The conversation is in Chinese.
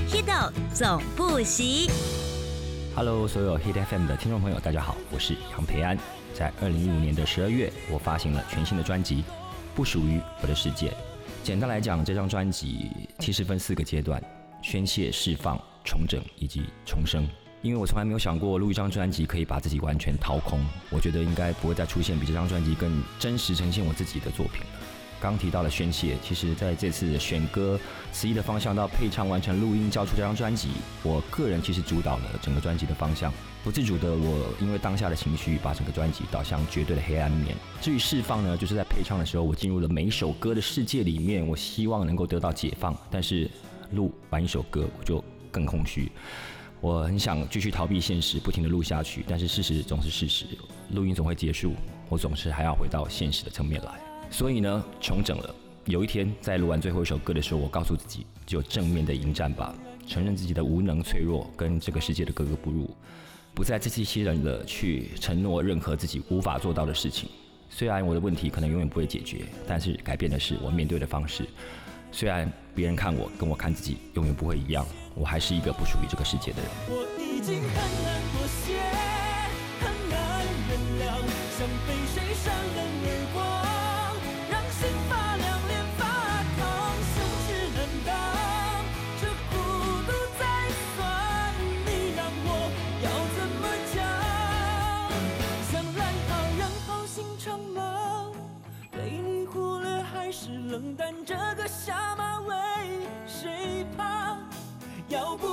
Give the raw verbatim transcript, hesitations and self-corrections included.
Hido 总不息。 Hello， 所有 Hit F M 的听众朋友，大家好，我是杨培安。在二零一五年的十二月，我发行了全新的专辑《不属于我的世界》。简单来讲，这张专辑其实分四个阶段：宣泄、释放、重整以及重生。因为我从来没有想过录一张专辑可以把自己完全掏空，我觉得应该不会再出现比这张专辑更真实呈现我自己的作品了。刚提到了宣泄，其实在这次选歌词意的方向到配唱完成录音交出这张专辑，我个人其实主导了整个专辑的方向，不自主的我因为当下的情绪把整个专辑导向绝对的黑暗面。至于释放呢，就是在配唱的时候我进入了每一首歌的世界里面，我希望能够得到解放，但是录完一首歌我就更空虚，我很想继续逃避现实，不停地录下去，但是事实总是事实，录音总会结束，我总是还要回到现实的层面来。所以呢，重整了。有一天在录完最后一首歌的时候，我告诉自己，就正面的迎战吧，承认自己的无能、脆弱，跟这个世界的格格不入，不再自欺欺人的去承诺任何自己无法做到的事情。虽然我的问题可能永远不会解决，但是改变的是我面对的方式。虽然别人看我跟我看自己永远不会一样，我还是一个不属于这个世界的人。 我已经很难妥协，很难原谅，像被谁扇了耳光，让心发凉，脸发烫，羞耻难当，这孤独再酸，你让我要怎么讲？像烂好让好心长吗？被你忽略还是冷淡，这个下马威谁怕？要不